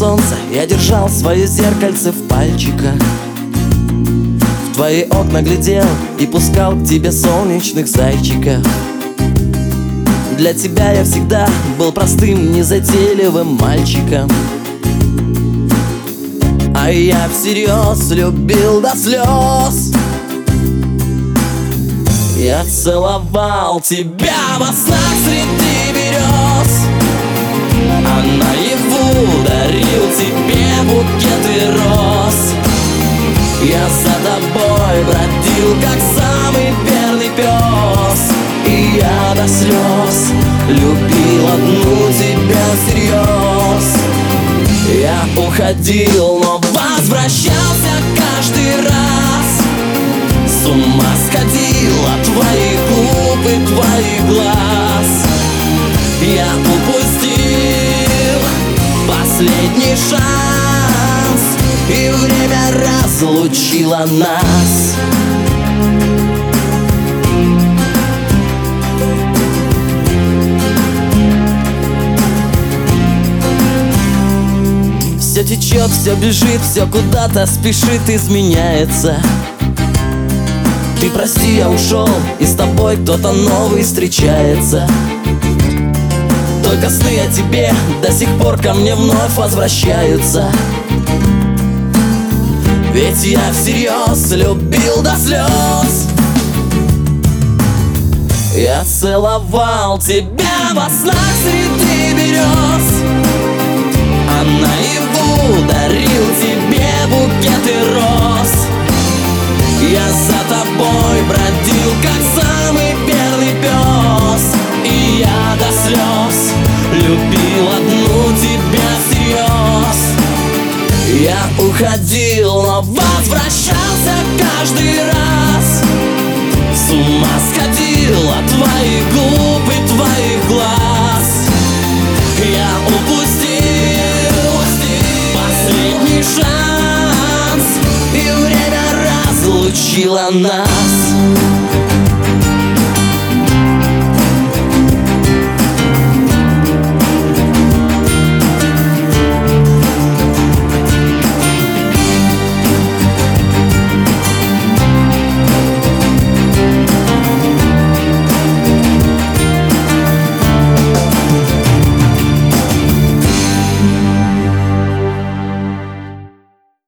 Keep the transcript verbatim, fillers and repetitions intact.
солнца я держал свое зеркальце в пальчиках. В твои окна глядел и пускал к тебе солнечных зайчиков. Для тебя я всегда был простым, незатейливым мальчиком. А я всерьез любил до слез. Я целовал тебя во снах среди берез, а наяву дарил тебе букеты роз. Я за тобой бродил, как самый верный пес, и я до слез любил одну тебя всерьез. Я уходил, но возвращался каждый раз. С ума сходил от твоих губ и твоих глаз. Я упустил последний шанс, и время разлучило нас. Все течет, все бежит, все куда-то спешит, изменяется. Ты прости, я ушел, и с тобой кто-то новый встречается. Только сны о тебе до сих пор ко мне вновь возвращаются. Ведь я всерьез любил до слез. Я целовал тебя во снах среди берез, а наяву дарил тебе букеты роз. Я за тобой бродил, как самый верный пес, и я до слез любил одну тебя всерьез. Я уходил, но возвращался каждый раз. С ума сходил от твоих губ и твоих глаз. Я упустил последний шанс, и время разлучило нас.